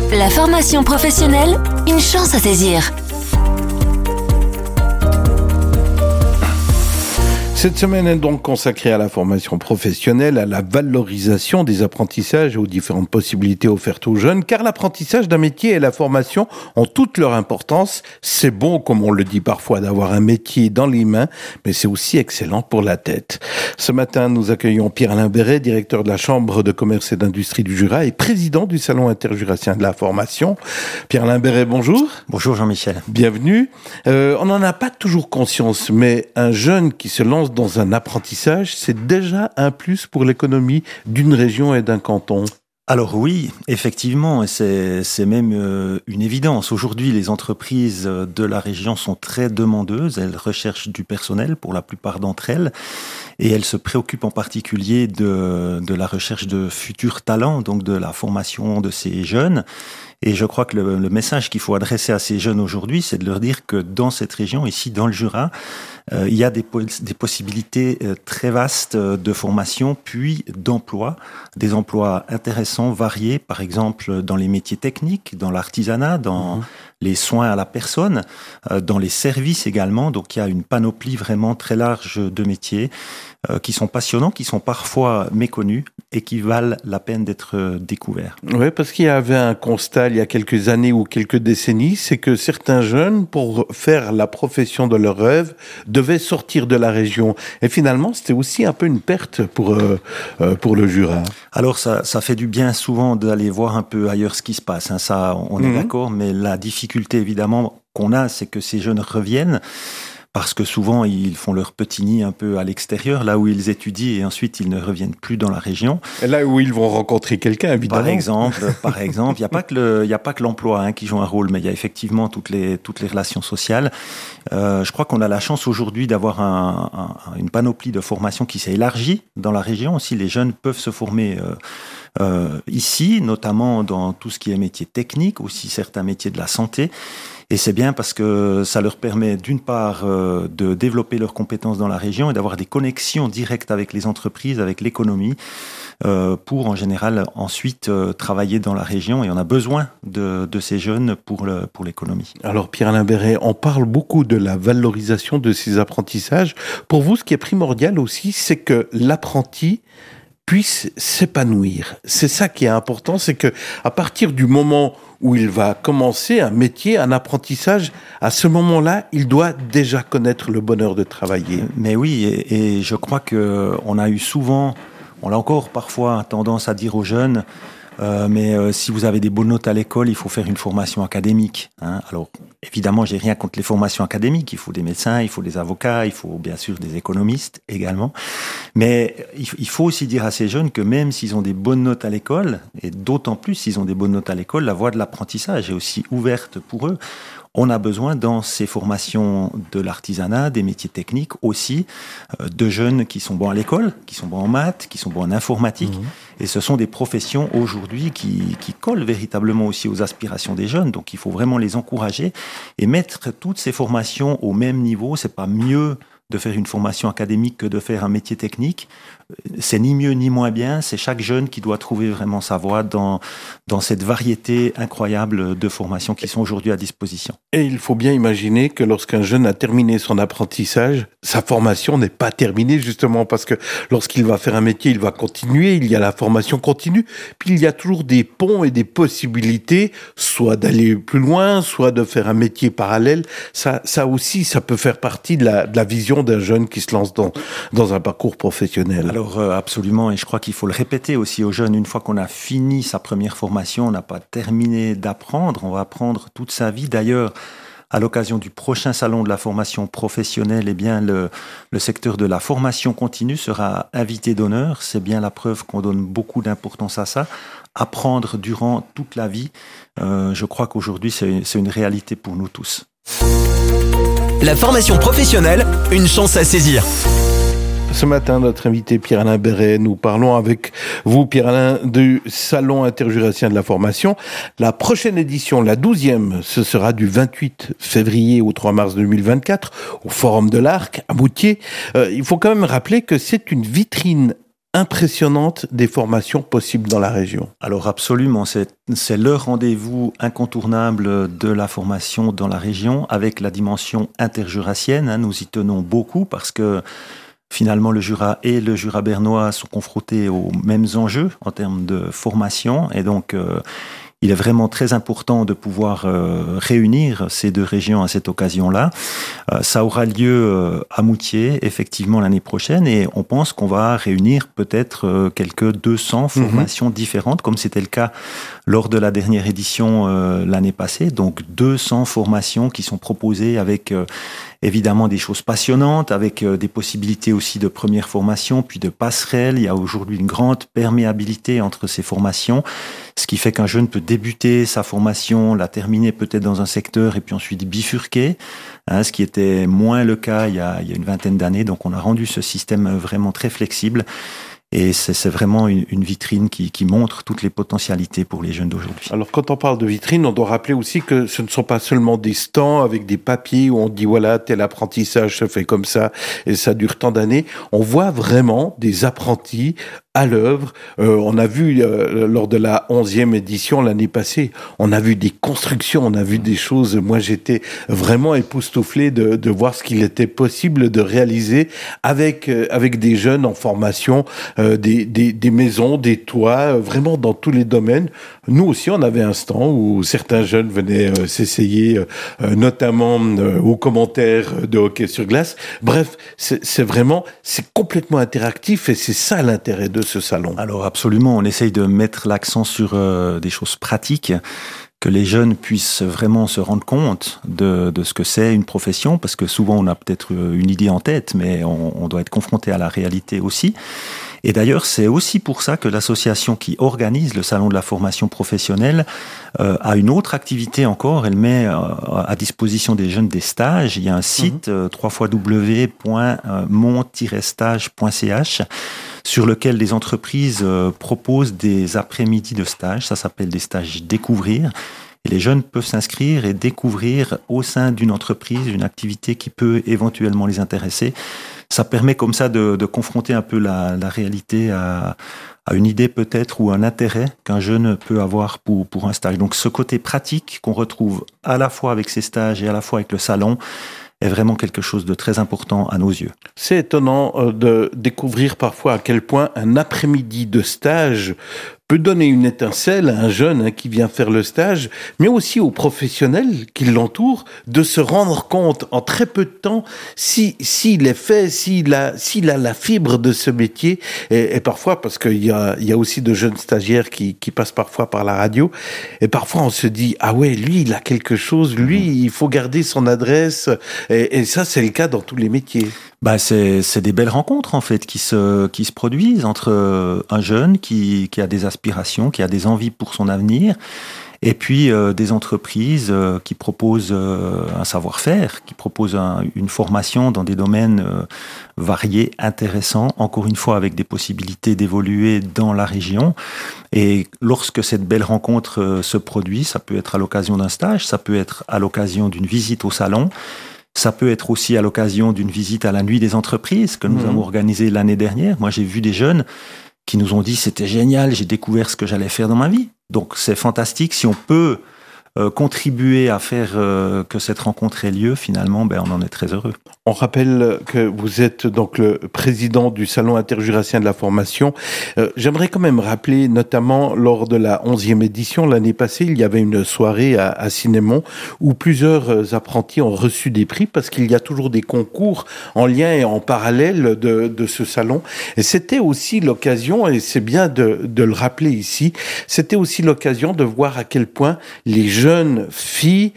La formation professionnelle, une chance à saisir. Cette semaine est donc consacrée à la formation professionnelle, à la valorisation des apprentissages et aux différentes possibilités offertes aux jeunes, car l'apprentissage d'un métier et la formation ont toute leur importance. C'est bon, comme on le dit parfois, d'avoir un métier dans les mains, mais c'est aussi excellent pour la tête. Ce matin, nous accueillons Pierre-Alain Béret, directeur de la Chambre de commerce et d'industrie du Jura et président du Salon interjurassien de la formation. Pierre-Alain Béret, bonjour. Bonjour Jean-Michel. Bienvenue. On n'en a pas toujours conscience, mais un jeune qui se lance dans un apprentissage, c'est déjà un plus pour l'économie d'une région et d'un canton. Alors oui, effectivement, c'est même une évidence. Aujourd'hui, les entreprises de la région sont très demandeuses. Elles recherchent du personnel pour la plupart d'entre elles. Et elles se préoccupent en particulier de la recherche de futurs talents, donc de la formation de ces jeunes. Et je crois que le message qu'il faut adresser à ces jeunes aujourd'hui, c'est de leur dire que dans cette région, ici dans le Jura, il y a des possibilités très vastes de formation, puis d'emploi, des emplois intéressants, variés, par exemple dans les métiers techniques, dans l'artisanat, dans les soins à la personne, dans les services également. Donc il y a une panoplie vraiment très large de métiers qui sont passionnants, qui sont parfois méconnus et qui valent la peine d'être découverts. Oui, parce qu'il y avait un constat il y a quelques années ou quelques décennies, c'est que certains jeunes, pour faire la profession de leur rêve, devaient sortir de la région. Et finalement, c'était aussi un peu une perte pour le Jura. Alors ça fait du bien souvent d'aller voir un peu ailleurs ce qui se passe, hein, ça on est d'accord, mais la difficulté évidemment qu'on a, c'est que ces jeunes reviennent, parce que souvent ils font leur petit nid un peu à l'extérieur, là où ils étudient, et ensuite ils ne reviennent plus dans la région. Et là où ils vont rencontrer quelqu'un, évidemment. Par exemple, il y a pas que l'emploi qui joue un rôle, mais il y a effectivement toutes les relations sociales. Je crois qu'on a la chance aujourd'hui d'avoir une panoplie de formations qui s'est élargie dans la région. Aussi, les jeunes peuvent se former ici, notamment dans tout ce qui est métier technique, aussi certains métiers de la santé. Et c'est bien parce que ça leur permet d'une part de développer leurs compétences dans la région et d'avoir des connexions directes avec les entreprises, avec l'économie, pour en général ensuite travailler dans la région. Et on a besoin de ces jeunes pour l'économie. Alors Pierre-Alain Béret, on parle beaucoup de la valorisation de ces apprentissages. Pour vous, ce qui est primordial aussi, c'est que l'apprenti puisse s'épanouir. C'est ça qui est important, c'est que à partir du moment où il va commencer un métier, un apprentissage, à ce moment-là, il doit déjà connaître le bonheur de travailler. Mais oui, et je crois que on a eu souvent, on l'a encore parfois tendance à dire aux jeunes, mais si vous avez des bonnes notes à l'école, il faut faire une formation académique. Hein. Alors, évidemment, j'ai rien contre les formations académiques. Il faut des médecins, il faut des avocats, il faut bien sûr des économistes également. Mais il faut aussi dire à ces jeunes que même s'ils ont des bonnes notes à l'école, et d'autant plus s'ils ont des bonnes notes à l'école, la voie de l'apprentissage est aussi ouverte pour eux. On a besoin dans ces formations de l'artisanat, des métiers techniques aussi, de jeunes qui sont bons à l'école, qui sont bons en maths, qui sont bons en informatique. Et ce sont des professions aujourd'hui qui collent véritablement aussi aux aspirations des jeunes. Donc il faut vraiment les encourager et mettre toutes ces formations au même niveau. C'est pas mieux de faire une formation académique que de faire un métier technique. C'est ni mieux ni moins bien, c'est chaque jeune qui doit trouver vraiment sa voie dans cette variété incroyable de formations qui sont aujourd'hui à disposition. Et il faut bien imaginer que lorsqu'un jeune a terminé son apprentissage, sa formation n'est pas terminée justement parce que lorsqu'il va faire un métier, il va continuer, il y a la formation continue, puis il y a toujours des ponts et des possibilités, soit d'aller plus loin, soit de faire un métier parallèle. Ça aussi, ça peut faire partie de la vision d'un jeune qui se lance dans un parcours professionnel. Alors absolument, et je crois qu'il faut le répéter aussi aux jeunes, une fois qu'on a fini sa première formation, on n'a pas terminé d'apprendre, on va apprendre toute sa vie. D'ailleurs, à l'occasion du prochain salon de la formation professionnelle, eh bien le secteur de la formation continue sera invité d'honneur. C'est bien la preuve qu'on donne beaucoup d'importance à ça. Apprendre durant toute la vie, je crois qu'aujourd'hui c'est une réalité pour nous tous. La formation professionnelle, une chance à saisir. Ce matin, notre invité Pierre-Alain Béret, nous parlons avec vous, Pierre-Alain, du Salon interjurassien de la formation. La prochaine édition, la 12e, ce sera du 28 février au 3 mars 2024, au Forum de l'Arc, à Moutier. Il faut quand même rappeler que c'est une vitrine impressionnante des formations possibles dans la région. Alors absolument, c'est le rendez-vous incontournable de la formation dans la région avec la dimension interjurassienne. Nous y tenons beaucoup parce que finalement le Jura et le Jura bernois sont confrontés aux mêmes enjeux en termes de formation et donc il est vraiment très important de pouvoir réunir ces deux régions à cette occasion-là. Ça aura lieu à Moutier, effectivement, l'année prochaine, et on pense qu'on va réunir peut-être quelques 200 formations différentes, comme c'était le cas lors de la dernière édition l'année passée. Donc 200 formations qui sont proposées avec évidemment des choses passionnantes, avec des possibilités aussi de première formation, puis de passerelle. Il y a aujourd'hui une grande perméabilité entre ces formations, ce qui fait qu'un jeune peut débuter sa formation, la terminer peut-être dans un secteur et puis ensuite bifurquer, ce qui était moins le cas il y a une vingtaine d'années. Donc on a rendu ce système vraiment très flexible. Et c'est vraiment une vitrine qui montre toutes les potentialités pour les jeunes d'aujourd'hui. Alors quand on parle de vitrine, on doit rappeler aussi que ce ne sont pas seulement des stands avec des papiers où on dit voilà, tel apprentissage se fait comme ça et ça dure tant d'années. On voit vraiment des apprentis à l'œuvre. On a vu lors de la 11e édition l'année passée, on a vu des constructions, on a vu des choses. Moi, j'étais vraiment époustouflé de voir ce qu'il était possible de réaliser avec des jeunes en formation, des maisons, des toits, vraiment dans tous les domaines. Nous aussi, on avait un stand où certains jeunes venaient s'essayer, notamment aux commentaires de hockey sur glace. Bref, c'est complètement interactif et c'est ça l'intérêt de ce salon. Alors absolument, on essaye de mettre l'accent sur des choses pratiques, que les jeunes puissent vraiment se rendre compte de ce que c'est une profession, parce que souvent on a peut-être une idée en tête, mais on doit être confronté à la réalité aussi. Et d'ailleurs, c'est aussi pour ça que l'association qui organise le salon de la formation professionnelle a une autre activité encore. Elle met à disposition des jeunes des stages. Il y a un site www.mont-stage.ch sur lequel les entreprises proposent des après-midi de stage. Ça s'appelle des stages découvrir. Et les jeunes peuvent s'inscrire et découvrir au sein d'une entreprise une activité qui peut éventuellement les intéresser. Ça permet comme ça de confronter un peu la réalité à une idée peut-être ou un intérêt qu'un jeune peut avoir pour un stage. Donc ce côté pratique qu'on retrouve à la fois avec ces stages et à la fois avec le salon est vraiment quelque chose de très important à nos yeux. C'est étonnant de découvrir parfois à quel point un après-midi de stage peut donner une étincelle à un jeune qui vient faire le stage, mais aussi aux professionnels qui l'entourent, de se rendre compte en très peu de temps s'il est fait, s'il a la fibre de ce métier, et parfois, parce qu'il y a aussi de jeunes stagiaires qui passent parfois par la radio, et parfois on se dit, ah ouais, lui il a quelque chose, lui il faut garder son adresse, et ça c'est le cas dans tous les métiers. C'est des belles rencontres en fait qui se produisent entre un jeune qui a des aspirations, qui a des envies pour son avenir, et puis des entreprises qui proposent un savoir-faire, qui proposent une formation dans des domaines variés, intéressants, encore une fois avec des possibilités d'évoluer dans la région. Et lorsque cette belle rencontre se produit, ça peut être à l'occasion d'un stage, ça peut être à l'occasion d'une visite au salon. Ça peut être aussi à l'occasion d'une visite à la nuit des entreprises que nous avons organisée l'année dernière. Moi, j'ai vu des jeunes qui nous ont dit « c'était génial, j'ai découvert ce que j'allais faire dans ma vie ». Donc, c'est fantastique. Si on peut contribuer à faire que cette rencontre ait lieu, finalement, on en est très heureux. On rappelle que vous êtes donc le président du Salon interjurassien de la formation. J'aimerais quand même rappeler, notamment lors de la 11e édition, l'année passée, il y avait une soirée à Cinémont où plusieurs apprentis ont reçu des prix parce qu'il y a toujours des concours en lien et en parallèle de ce salon. Et c'était aussi l'occasion, et c'est bien de le rappeler ici, c'était aussi l'occasion de voir à quel point les jeunes filles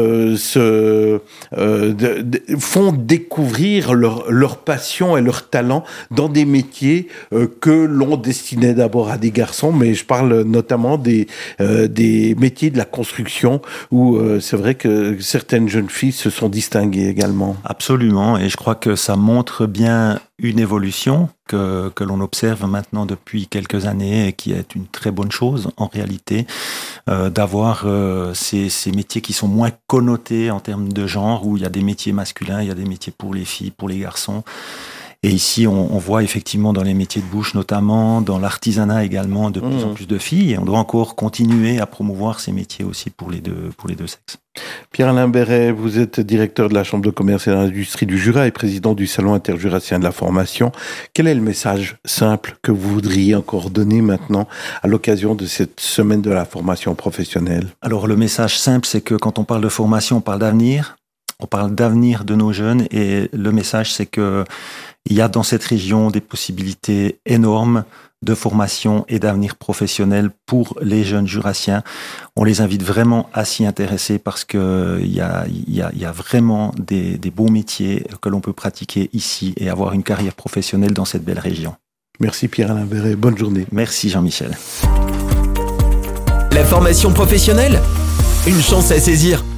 font découvrir leur passion et leur talent dans des métiers que l'on destinait d'abord à des garçons, mais je parle notamment des métiers de la construction où c'est vrai que certaines jeunes filles se sont distinguées également. Absolument, et je crois que ça montre bien une évolution que l'on observe maintenant depuis quelques années et qui est une très bonne chose en réalité, d'avoir ces métiers qui sont moins connotés en termes de genre, où il y a des métiers masculins, il y a des métiers pour les filles, pour les garçons. Et ici, on voit effectivement dans les métiers de bouche, notamment dans l'artisanat également, de plus en plus de filles. Et on doit encore continuer à promouvoir ces métiers aussi pour les deux sexes. Pierre-Alain Béret, vous êtes directeur de la Chambre de commerce et d'industrie du Jura et président du Salon interjurassien de la formation. Quel est le message simple que vous voudriez encore donner maintenant à l'occasion de cette semaine de la formation professionnelle? Alors le message simple, c'est que quand on parle de formation, on parle d'avenir. On parle d'avenir de nos jeunes et le message, c'est que il y a dans cette région des possibilités énormes de formation et d'avenir professionnel pour les jeunes jurassiens. On les invite vraiment à s'y intéresser parce que il y a vraiment des beaux métiers que l'on peut pratiquer ici et avoir une carrière professionnelle dans cette belle région. Merci Pierre-Alain Béret, bonne journée. Merci Jean-Michel. La formation professionnelle, une chance à saisir.